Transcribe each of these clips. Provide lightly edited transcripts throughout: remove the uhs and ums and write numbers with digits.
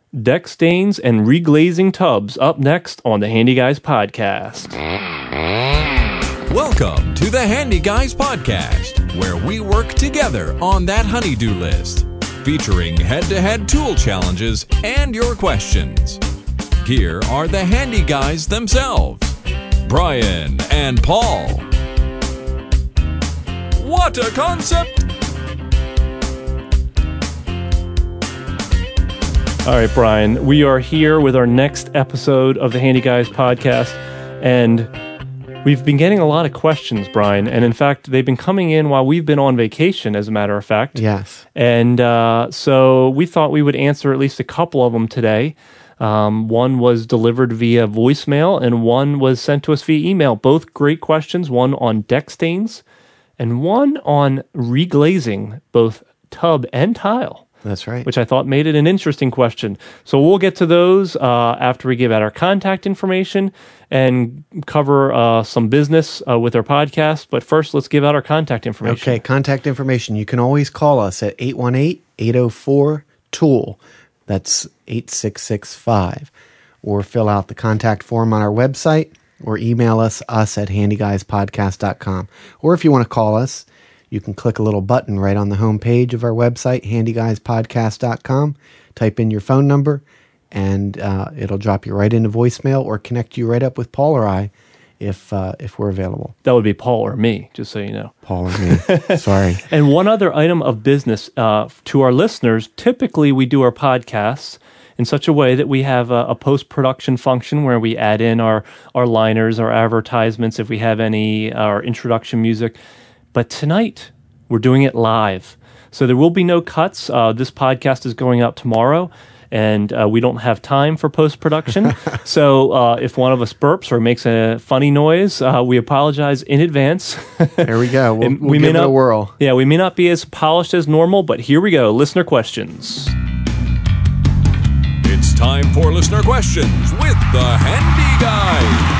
deck stains, and reglazing tubs up next on the Handy Guys podcast. Welcome to the Handy Guys podcast, where we work together on that honey-do list, featuring head-to-head tool challenges and your questions. Here are the Handy Guys themselves, Brian and Paul. What a concept! All right, Brian, we are here with our next episode of the Handy Guys podcast, and we've been getting a lot of questions, Brian, and in fact, they've been coming in while we've been on vacation, as a matter of fact. Yes. And so we thought we would answer at least a couple of them today. One was delivered via voicemail, and one was sent to us via email. Both great questions, one on deck stains, and one on reglazing both tub and tile. That's right. Which I thought made it an interesting question. So we'll get to those after we give out our contact information and cover some business with our podcast. But first, let's give out our contact information. Okay, contact information. You can always call us at 818-804-TOOL. That's 8665. Or fill out the contact form on our website or email us at handyguyspodcast.com. Or if you want to call us, you can click a little button right on the home page of our website, handyguyspodcast.com. Type in your phone number, and it'll drop you right into voicemail or connect you right up with Paul or I if we're available. That would be Paul or me, just so you know. Paul or me. Sorry. And one other item of business to our listeners, typically we do our podcasts in such a way that we have a post-production function where we add in our liners, our advertisements, if we have any, our introduction music. But tonight, we're doing it live. So there will be no cuts. This podcast is going out tomorrow, and we don't have time for post-production. So if one of us burps or makes a funny noise, we apologize in advance. There we go. We'll give it a whirl. Yeah, we may not be as polished as normal, but here we go. Listener questions. It's time for listener questions with the Handy Guys.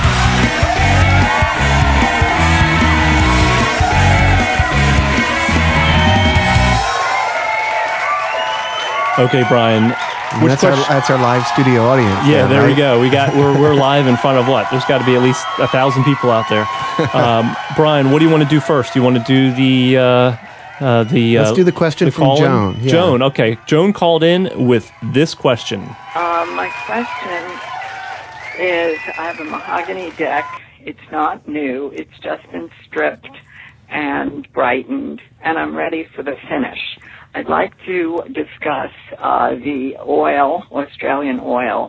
Okay, Brian. That's our live studio audience. Yeah, there we go. We're live in front of what? There's got to be at least 1,000 people out there. Brian, what do you want to do first? Do you want to do let's do the question from Joan. Yeah. Joan, okay. Joan called in with this question. My question is, I have a mahogany deck. It's not new. It's just been stripped and brightened, and I'm ready for the finish. I'd like to discuss the oil, Australian oil,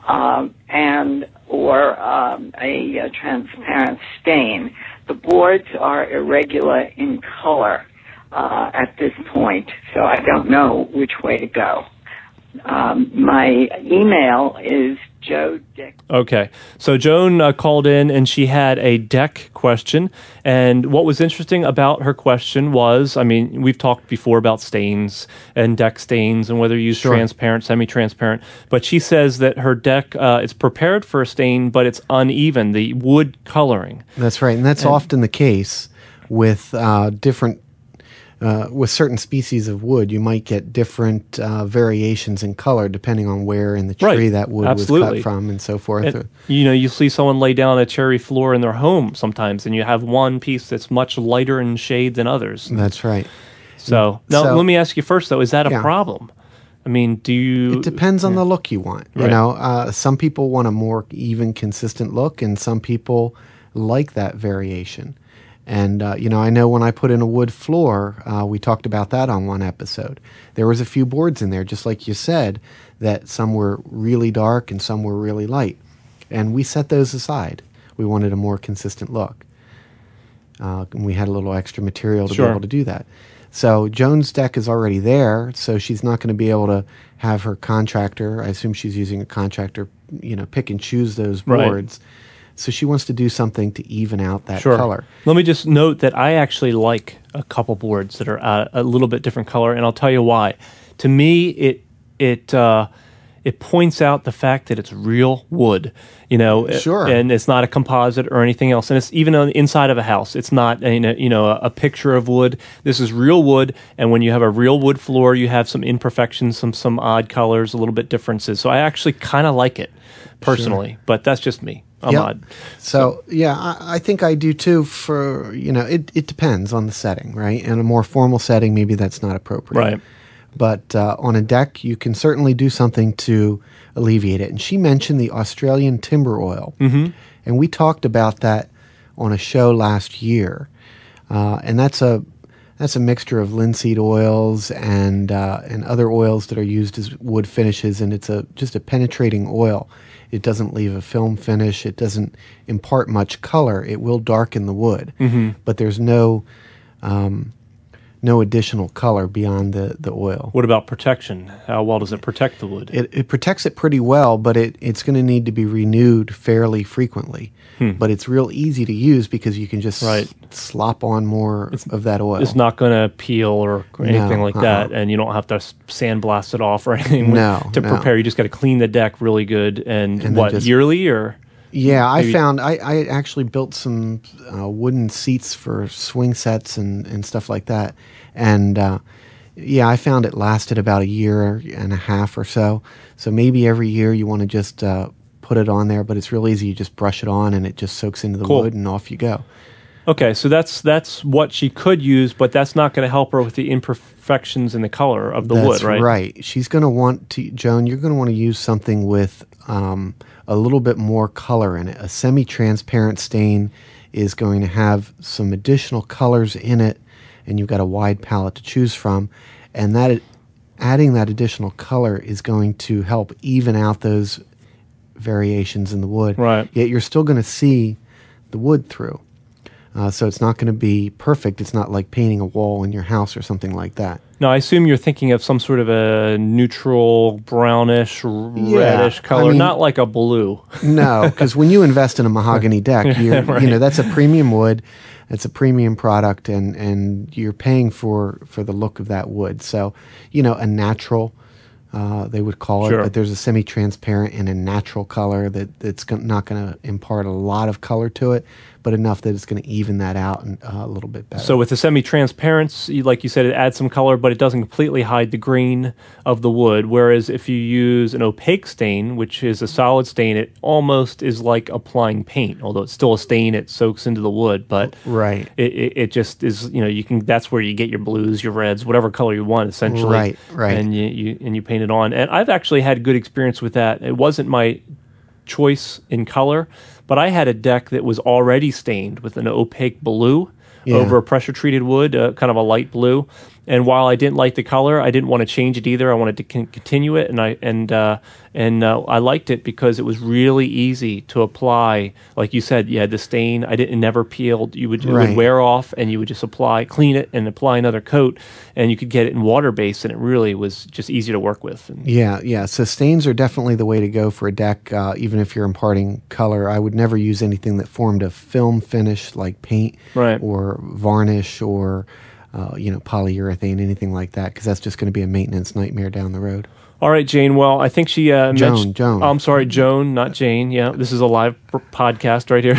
or a transparent stain. The boards are irregular in color at this point, so I don't know which way to go. My email is Joe Dick. Okay, so Joan called in and she had a deck question, and what was interesting about her question was, I mean, we've talked before about stains and deck stains and whether you use transparent, semi-transparent, but she says that her deck is prepared for a stain, but it's uneven, the wood coloring. That's right, and that's often the case with with certain species of wood. You might get different variations in color depending on where in the tree that wood was cut from and so forth. And, you see someone lay down a cherry floor in their home sometimes, and you have one piece that's much lighter in shade than others. That's right. So, now let me ask you first, though, is that a problem? I mean, It depends on the look you want. Right. You know, some people want a more even, consistent look, and some people like that variation. And, I know when I put in a wood floor, we talked about that on one episode. There was a few boards in there, just like you said, that some were really dark and some were really light. And we set those aside. We wanted a more consistent look. And we had a little extra material to be able to do that. So Joan's deck is already there, so she's not going to be able to have her contractor, I assume she's using a contractor, pick and choose those boards. Right. So she wants to do something to even out that color. Let me just note that I actually like a couple boards that are a little bit different color, and I'll tell you why. To me, it it points out the fact that it's real wood, Sure. and it's not a composite or anything else. And it's even on the inside of a house. It's not a picture of wood. This is real wood. And when you have a real wood floor, you have some imperfections, some odd colors, a little bit differences. So I actually kind of like it personally, but that's just me. I'm Yep. odd. So yeah, I think I do too. For it depends on the setting, right? In a more formal setting, maybe that's not appropriate, Right. But on a deck, you can certainly do something to alleviate it. And she mentioned the Australian timber oil, and we talked about that on a show last year. And that's a mixture of linseed oils and other oils that are used as wood finishes, and it's just a penetrating oil. It doesn't leave a film finish. It doesn't impart much color. It will darken the wood, but there's no additional color beyond the oil. What about protection? How well does it protect the wood? It protects it pretty well, but it's going to need to be renewed fairly frequently. But it's real easy to use because you can just Right. slop on more of that oil. It's not going to peel or anything No, like that, and you don't have to sandblast it off or anything No, to no. prepare. You just got to clean the deck really good. And then what, just- yearly or? Yeah, Maybe- I actually built some wooden seats for swing sets and stuff like that. And I found it lasted about a year and a half or so. So maybe every year you want to just put it on there, but it's real easy. You just brush it on and it just soaks into the Cool. wood and off you go. Okay, so that's what she could use, but that's not going to help her with the imperfections in the color of the wood, right? That's right. She's going to want to, Joan, you're going to want to use something with a little bit more color in it. A semi-transparent stain is going to have some additional colors in it, and you've got a wide palette to choose from. And adding that additional color is going to help even out those variations in the wood. Right. Yet you're still going to see the wood through. So it's not going to be perfect. It's not like painting a wall in your house or something like that. Now, I assume you're thinking of some sort of a neutral brownish, reddish color, mean- not like a blue. No, because when you invest in a mahogany deck, Right. that's a premium wood. It's a premium product, and you're paying for the look of that wood. So, a natural, they would call it, Sure. but there's a semi-transparent and a natural color that's not going to impart a lot of color to it, but enough that it's going to even that out a little bit better. So with the semi-transparency, like you said, it adds some color, but it doesn't completely hide the green of the wood. Whereas if you use an opaque stain, which is a solid stain, it almost is like applying paint. Although it's still a stain, it soaks into the wood. But Right. it just is. You can. That's where you get your blues, your reds, whatever color you want, essentially. Right. And you paint it on. And I've actually had good experience with that. It wasn't my choice in color, but I had a deck that was already stained with an opaque blue over a pressure treated wood, kind of a light blue. And while I didn't like the color, I didn't want to change it either. I wanted to continue it, and I liked it because it was really easy to apply. Like you said, you had the stain. It never peeled. It would wear off, and you would just clean it, and apply another coat, and you could get it in water based, and it really was just easy to work with. And Yeah. So stains are definitely the way to go for a deck, even if you're imparting color. I would never use anything that formed a film finish like paint Right. or varnish or polyurethane, anything like that, because that's just going to be a maintenance nightmare down the road. All right, Jane. Well, I think she mentioned... Joan. Oh, I'm sorry, Joan, not Jane. Yeah, this is a live podcast right here.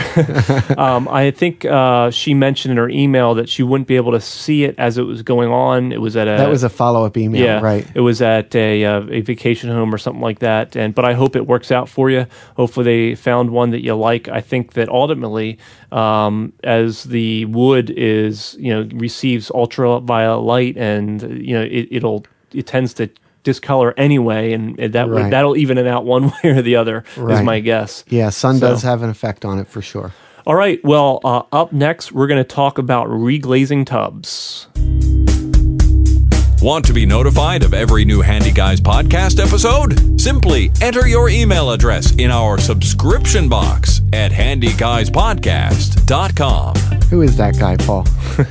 I think she mentioned in her email that she wouldn't be able to see it as it was going on. It was at That was a follow-up email, yeah, right? It was at a vacation home or something like that. But I hope it works out for you. Hopefully they found one that you like. I think that ultimately, as the wood receives ultraviolet light, and it tends to discolor anyway, and that'll even it out one way or the other, is my guess. Yeah, sun does have an effect on it for sure. All right, well, up next, we're going to talk about reglazing tubs. Want to be notified of every new Handy Guys podcast episode? Simply enter your email address in our subscription box at handyguyspodcast.com. Who is that guy, Paul?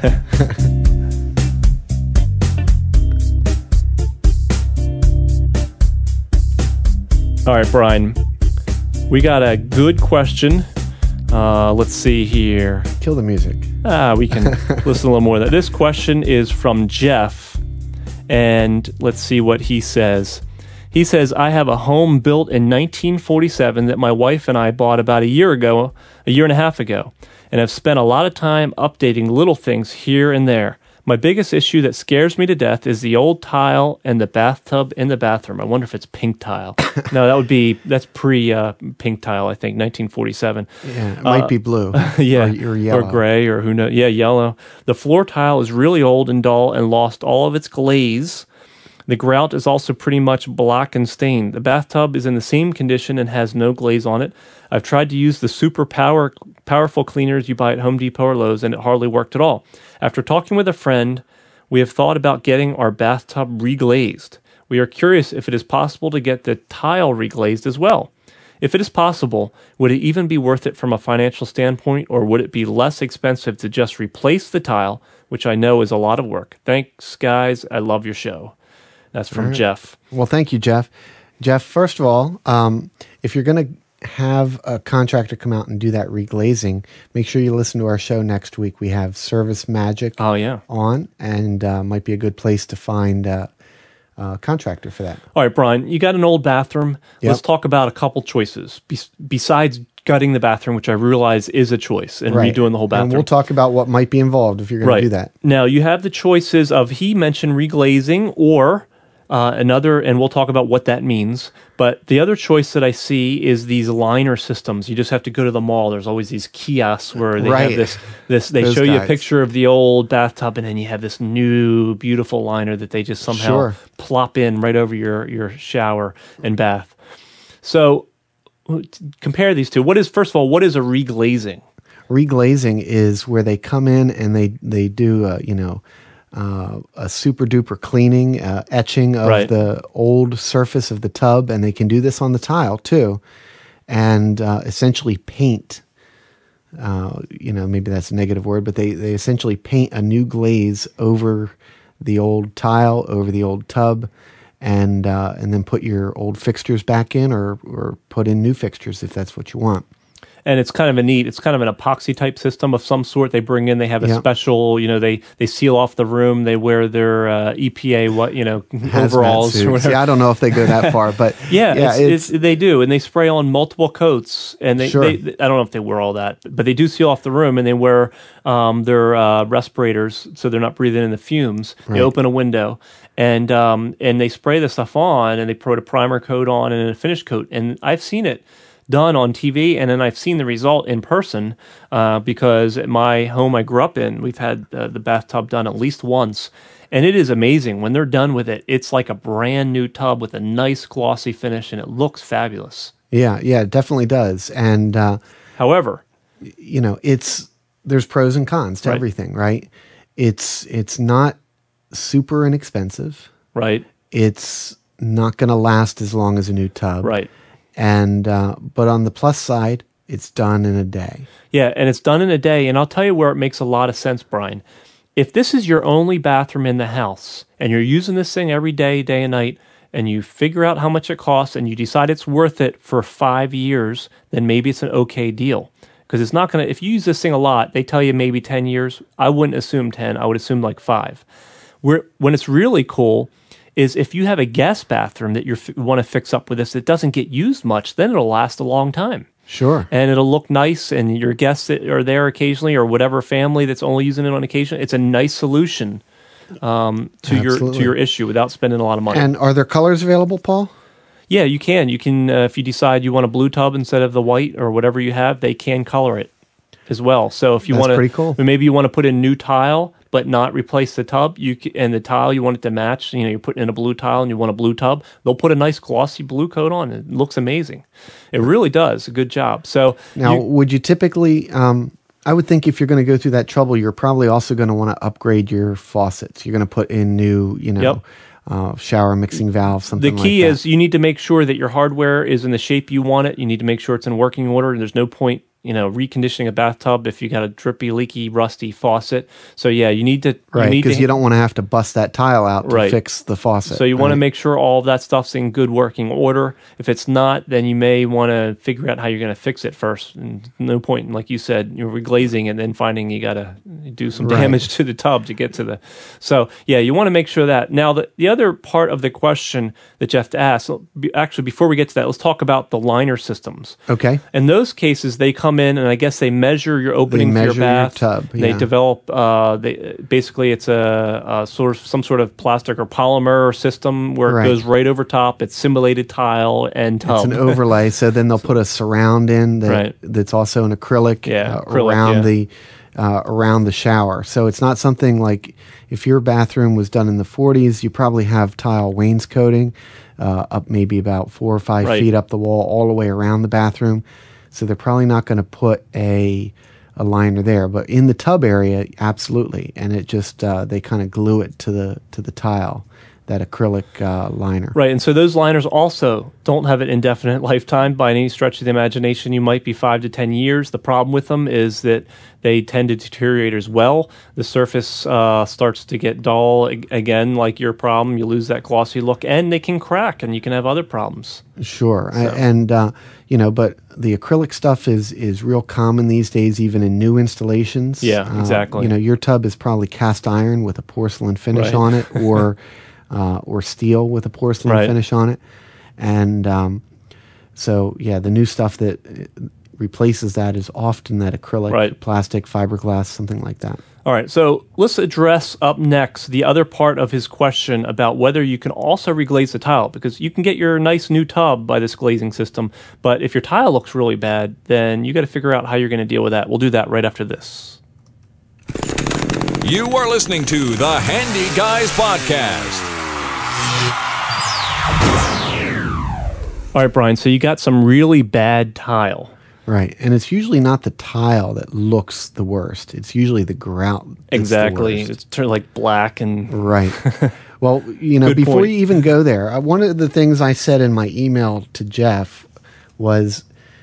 All right, Brian, we got a good question. Let's see here. Kill the music. We can listen a little more of that. This question is from Jeff, and let's see what he says. He says, I have a home built in 1947 that my wife and I bought about a year and a half ago, and have spent a lot of time updating little things here and there. My biggest issue that scares me to death is the old tile and the bathtub in the bathroom. I wonder if it's pink tile. No, that's pre-pink tile, I think, 1947. Yeah, it might be blue. Yeah, or yellow. or gray, or who knows. Yeah, yellow. The floor tile is really old and dull and lost all of its glaze. The grout is also pretty much black and stained. The bathtub is in the same condition and has no glaze on it. I've tried to use the super powerful cleaners you buy at Home Depot or Lowe's, and it hardly worked at all. After talking with a friend, we have thought about getting our bathtub reglazed. We are curious if it is possible to get the tile reglazed as well. If it is possible, would it even be worth it from a financial standpoint, or would it be less expensive to just replace the tile, which I know is a lot of work? Thanks, guys. I love your show. That's from Jeff. Well, thank you, Jeff. Jeff, first of all, if you're going to have a contractor come out and do that reglazing, make sure you listen to our show next week. We have Service Magic on, and might be a good place to find a contractor for that. All right, Brian, you got an old bathroom. Yep. Let's talk about a couple choices. Besides gutting the bathroom, which I realize is a choice, and redoing the whole bathroom. And we'll talk about what might be involved if you're going to do that. Now, you have the choices of, he mentioned reglazing or another, and we'll talk about what that means. But the other choice that I see is these liner systems. You just have to go to the mall. There's always these kiosks where they have this. They show you a picture of the old bathtub, and then you have this new beautiful liner that they just somehow plop in right over your shower and bath. So compare these two. First of all, what is a reglazing? Reglazing is where they come in and they do a super duper cleaning, etching of the old surface of the tub, and they can do this on the tile too, and essentially paint. Maybe that's a negative word, but they essentially paint a new glaze over the old tile, over the old tub, and then put your old fixtures back in, or put in new fixtures if that's what you want. And it's kind of it's kind of an epoxy type system of some sort. They bring in, they have a special, they seal off the room. They wear their EPA, overalls or whatever. I don't know if they go that far, but they do. And they spray on multiple coats, and they I don't know if they wear all that, but they do seal off the room, and they wear their respirators so they're not breathing in the fumes. Right. They open a window, and they spray the stuff on, and they put a primer coat on and a finish coat. And I've seen it done on TV, and then I've seen the result in person because at my home I grew up in, we've had the bathtub done at least once, and it is amazing. When they're done with it, it's like a brand new tub with a nice glossy finish, and it looks fabulous. Yeah, it definitely does. And however, there's pros and cons to everything, right? It's not super inexpensive. Right. It's not going to last as long as a new tub. Right. And but on the plus side, it's done in a day. Yeah, and it's done in a day. And I'll tell you where it makes a lot of sense, Brian. If this is your only bathroom in the house, and you're using this thing every day, day and night, and you figure out how much it costs, and you decide it's worth it for 5 years, then maybe it's an okay deal. Because it's not going to, if you use this thing a lot, they tell you maybe 10 years. I wouldn't assume 10. I would assume like 5. When it's really cool is if you have a guest bathroom that you want to fix up with this that doesn't get used much, then it'll last a long time. Sure. And it'll look nice, and your guests that are there occasionally, or whatever family that's only using it on occasion, it's a nice solution to your issue without spending a lot of money. And are there colors available, Paul? Yeah, you can. You can, if you decide you want a blue tub instead of the white or whatever you have, they can color it as well. So if you want to, pretty cool. Maybe you want to put in new tile but not replace the tub, and the tile you want it to match. You're putting in a blue tile and you want a blue tub. They'll put a nice glossy blue coat on. It looks amazing. It really does a good job. So now, would you typically? I would think if you're going to go through that trouble, you're probably also going to want to upgrade your faucets. You're going to put in new, shower mixing valve, something like that. The key is you need to make sure that your hardware is in the shape you want it. You need to make sure it's in working order, and there's no point, reconditioning a bathtub if you got a drippy, leaky, rusty faucet. So yeah, you need to Right, because you don't want to have to bust that tile out to fix the faucet. So you want to make sure all of that stuff's in good working order. If it's not, then you may want to figure out how you're going to fix it first. And no point in, like you said, you're reglazing and then finding you got to do some damage to the tub to get to the... So yeah, you want to make sure that. Now, the other part of the question that Jeff asked, actually, before we get to that, let's talk about the liner systems. Okay. In those cases, they come in and I guess they measure your opening for your bath. Your tub. They develop. Basically, it's a some sort of plastic or polymer system where it goes right over top. It's simulated tile and tub. It's an overlay. So then they'll put a surround in that's also an acrylic, around the shower. So it's not something like if your bathroom was done in the 40s, you probably have tile wainscoting up maybe about 4 or 5 feet up the wall all the way around the bathroom. So they're probably not going to put a liner there, but in the tub area, absolutely. And it just they kind of glue it to the tile, that acrylic liner. Right, and so those liners also don't have an indefinite lifetime by any stretch of the imagination. You might be 5 to 10 years. The problem with them is that they tend to deteriorate as well. The surface starts to get dull again, like your problem. You lose that glossy look, and they can crack, and you can have other problems. Sure, so. But the acrylic stuff is real common these days, even in new installations. Yeah, exactly. Your tub is probably cast iron with a porcelain finish on it, or steel with a porcelain finish on it. And the new stuff that replaces that is often that acrylic, plastic, fiberglass, something like that. All right, so let's address up next the other part of his question about whether you can also reglaze the tile, because you can get your nice new tub by this glazing system, but if your tile looks really bad, then you got to figure out how you're going to deal with that. We'll do that right after this. You are listening to the Handy Guys Podcast. All right, Brian, so you got some really bad tile. Right, and it's usually not the tile that looks the worst. It's usually the grout that's exactly. the worst. It's turned like black and... Right. Well, before you even go there, one of the things I said in my email to Jeff was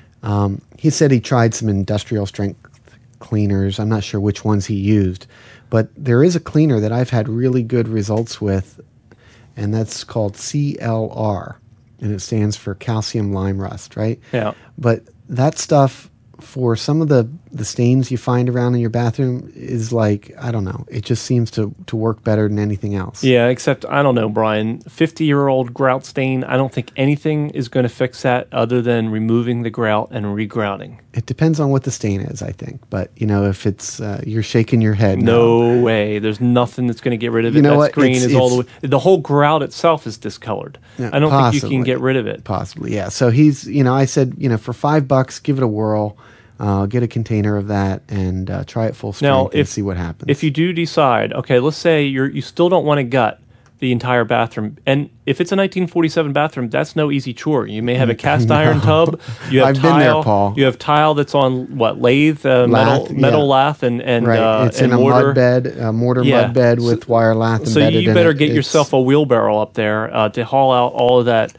he said he tried some industrial strength cleaners. I'm not sure which ones he used, but there is a cleaner that I've had really good results with, and that's called CLR, and it stands for calcium lime rust, right? Yeah. But that stuff, for some of the stains you find around in your bathroom, is like, I don't know, it just seems to work better than anything else. Yeah, except, I don't know, Brian, 50-year-old grout stain, I don't think anything is going to fix that other than removing the grout and regrouting. It depends on what the stain is, I think. But, if it's, you're shaking your head. No way. There's nothing that's going to get rid of it. You know that what? screen is all the way. The whole grout itself is discolored. Yeah, I don't think you can get rid of it. Possibly, yeah. So he's, I said, for $5, give it a whirl. Get a container of that and try it full strength and see what happens. If you do decide, okay, let's say you still don't want to gut the entire bathroom, and if it's a 1947 bathroom, that's no easy chore. You may have a cast iron tub. You have I've been there, Paul. You have tile that's on lathe, metal lathe, and right. It's and in mortar. A mud bed, mud bed with wire lath embedded in it. So you better get yourself a wheelbarrow up there to haul out all of that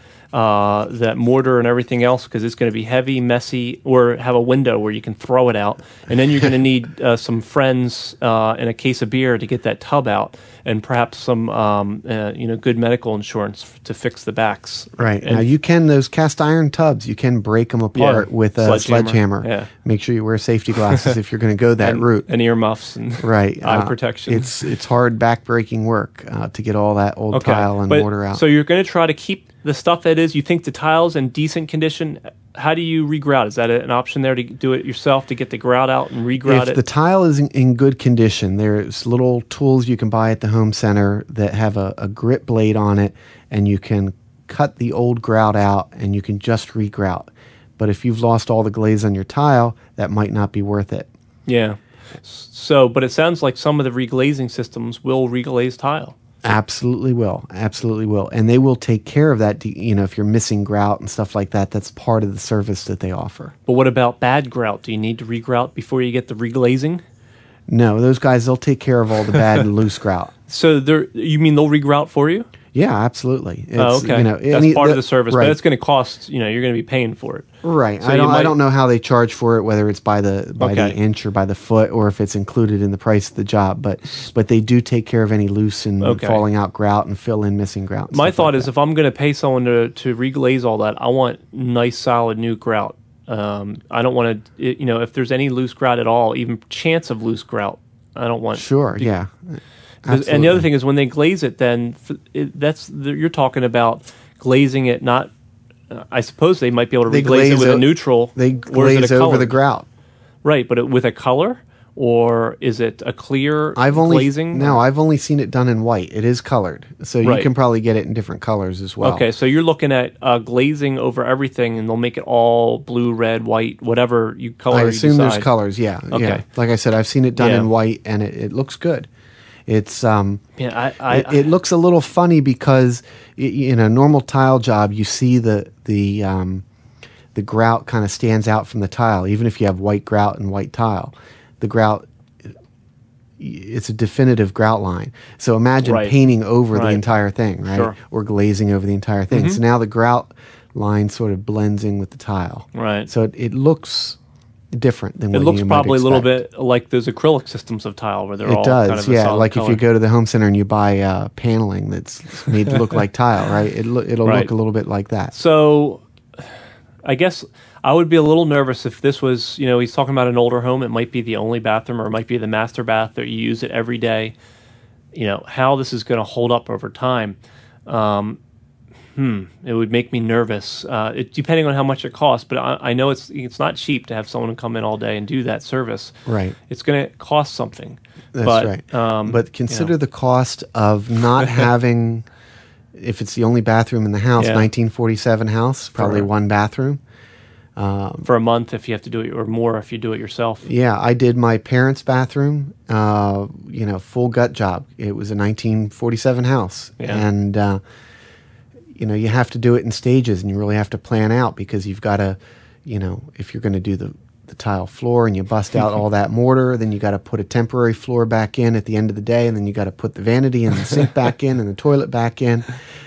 mortar and everything else, because it's going to be heavy, messy, or have a window where you can throw it out. And then you're going to need some friends and a case of beer to get that tub out, and perhaps some good medical insurance to fix the backs. Right. And now you can, those cast iron tubs, you can break them apart with a sledgehammer. Yeah. Make sure you wear safety glasses if you're going to go that route. And earmuffs and eye protection. It's hard back-breaking work to get all that old tile and mortar out. So you're going to try to keep the stuff that is, you think the tile's in decent condition. How do you regrout? Is that an option there to do it yourself, to get the grout out and regrout it? If the tile is in good condition, there's little tools you can buy at the home center that have a grit blade on it, and you can cut the old grout out and you can just regrout. But if you've lost all the glaze on your tile, that might not be worth it. Yeah. So, but it sounds like some of the reglazing systems will reglaze tile. Absolutely will. And they will take care of that, if you're missing grout and stuff like that. That's part of the service that they offer. But what about bad grout? Do you need to regrout before you get the reglazing? No, those guys, they'll take care of all the bad and loose grout. So you mean they'll regrout for you? Yeah, absolutely. Oh, okay. That's part of the service, right. but it's going to cost. You're going to be paying for it. Right. So I don't know how they charge for it, whether it's by the inch or by the foot, or if it's included in the price of the job. But they do take care of any loose and falling out grout and fill in missing grout. My thought is, if I'm going to pay someone to reglaze all that, I want nice, solid new grout. I don't want to. If there's any loose grout at all, even chance of loose grout, I don't want. Sure. Yeah. Absolutely. And the other thing is, when they glaze it, then you're talking about glazing it. Not, I suppose they might be able to reglaze it with a neutral. They glaze over the grout, right? But with a color, or is it a clear glazing? No, I've only seen it done in white. It is colored, so you can probably get it in different colors as well. Okay, so you're looking at glazing over everything, and they'll make it all blue, red, white, whatever you color. I assume you there's colors. Yeah. Okay. Yeah. Like I said, I've seen it done in white, and it looks good. It's it looks a little funny because in a normal tile job, you see the grout kind of stands out from the tile. Even if you have white grout and white tile, the grout, it's a definitive grout line. So imagine painting over the entire thing, right? Sure. Or glazing over the entire thing. Mm-hmm. So now the grout line sort of blends in with the tile. Right. So it looks different than what it looks you might probably expect. a little bit like those acrylic systems of tile where they're all does, kind of a yeah. solid Like color. if you go to the home center and you buy paneling that's made to look like tile, right? It'll look a little bit like that. So, I guess I would be a little nervous if this was, he's talking about an older home. It might be the only bathroom, or it might be the master bath that you use it every day. How this is going to hold up over time. It would make me nervous, depending on how much it costs. But I know it's not cheap to have someone come in all day and do that service. Right. It's going to cost something. That's right. But consider the cost of not having, if it's the only bathroom in the house, 1947 house, probably one bathroom. For a month if you have to do it, or more if you do it yourself. Yeah, I did my parents' bathroom, full gut job. It was a 1947 house. Yeah. And you have to do it in stages, and you really have to plan out, because you've got to, if you're going to do the tile floor and you bust out all that mortar, then you got to put a temporary floor back in at the end of the day, and then you got to put the vanity and the sink back in and the toilet back in,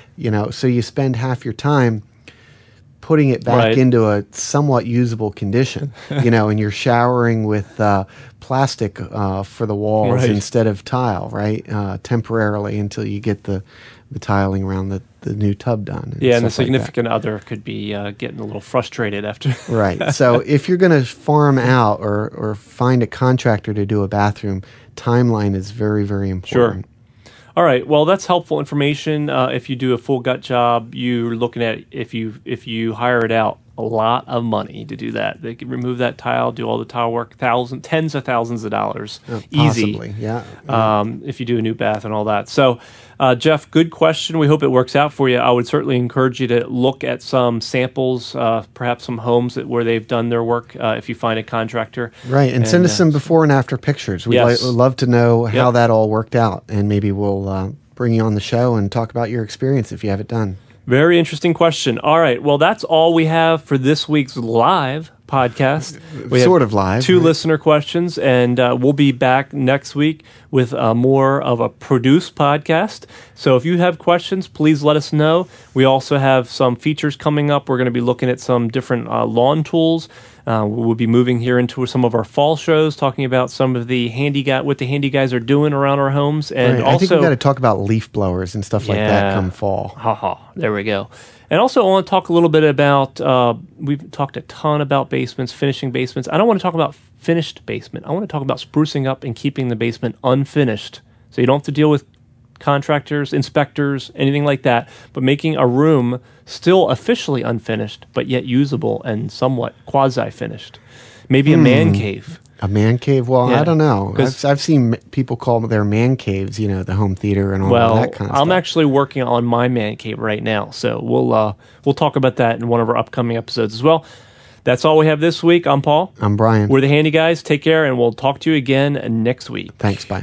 so you spend half your time putting it back into a somewhat usable condition, and you're showering with plastic for the walls instead of tile, right? Temporarily until you get the tiling around the new tub done. And the significant other could be getting a little frustrated after. Right. So if you're going to farm out or find a contractor to do a bathroom, timeline is very, very important. Sure. All right. Well, that's helpful information. If you do a full gut job, you're looking at, if you hire it out, a lot of money to do that. They can remove that tile, do all the tile work, tens of thousands of dollars, possibly, easy. Yeah. If you do a new bath and all that. So, Jeff, good question. We hope it works out for you. I would certainly encourage you to look at some samples, perhaps some homes where they've done their work. If you find a contractor, right, and send us some before and after pictures. We'd love to know how that all worked out, and maybe we'll bring you on the show and talk about your experience if you have it done. Very interesting question. All right. Well, that's all we have for this week's live podcast. We sort of live. Two listener questions, and we'll be back next week with more of a produced podcast. So if you have questions, please let us know. We also have some features coming up. We're going to be looking at some different lawn tools. We'll be moving here into some of our fall shows, talking about some of the what the handy guys are doing around our homes, and also I think we got to talk about leaf blowers and stuff like that come fall. There we go. And also, I want to talk a little bit about. We've talked a ton about basements, finishing basements. I don't want to talk about finished basement. I want to talk about sprucing up and keeping the basement unfinished, so you don't have to deal with contractors, inspectors, anything like that, but making a room still officially unfinished, but yet usable and somewhat quasi-finished. Maybe a man cave. A man cave? Well, I don't know. I've seen people call their man caves, the home theater and all that kind of stuff. I'm actually working on my man cave right now, so we'll talk about that in one of our upcoming episodes as well. That's all we have this week. I'm Paul. I'm Brian. We're the Handy Guys. Take care, and we'll talk to you again next week. Thanks. Bye.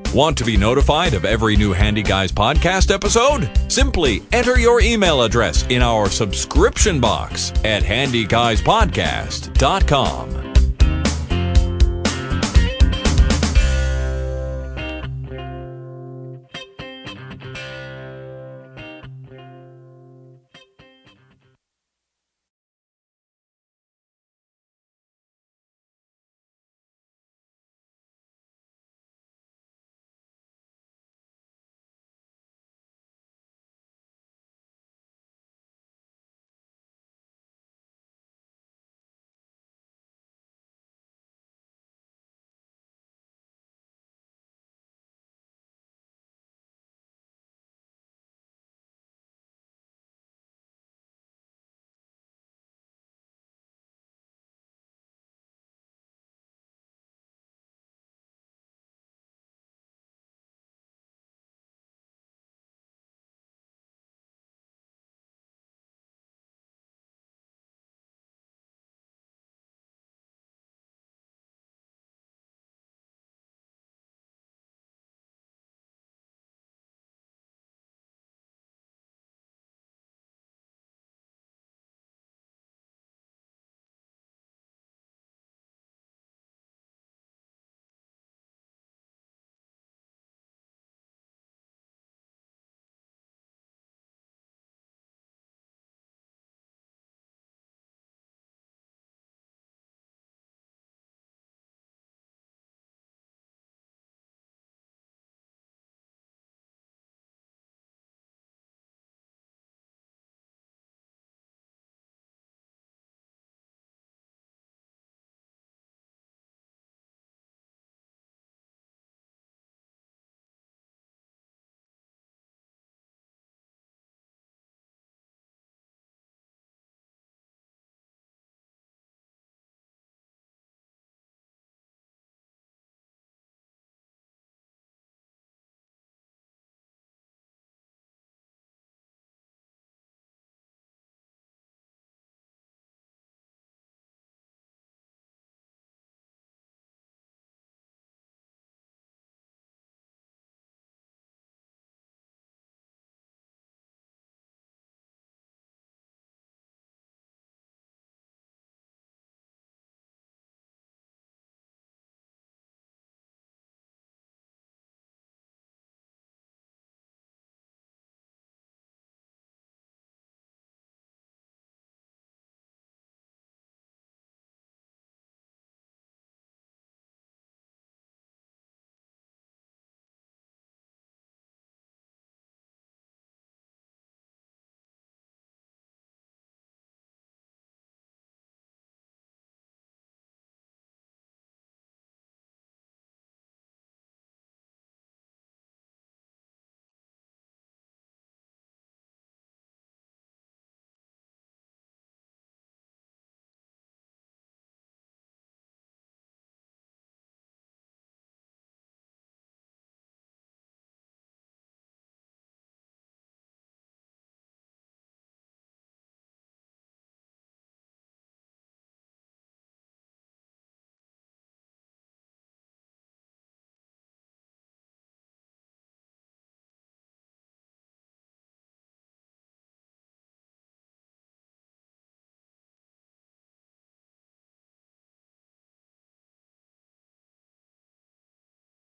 Want to be notified of every new Handy Guys podcast episode? Simply enter your email address in our subscription box at handyguyspodcast.com.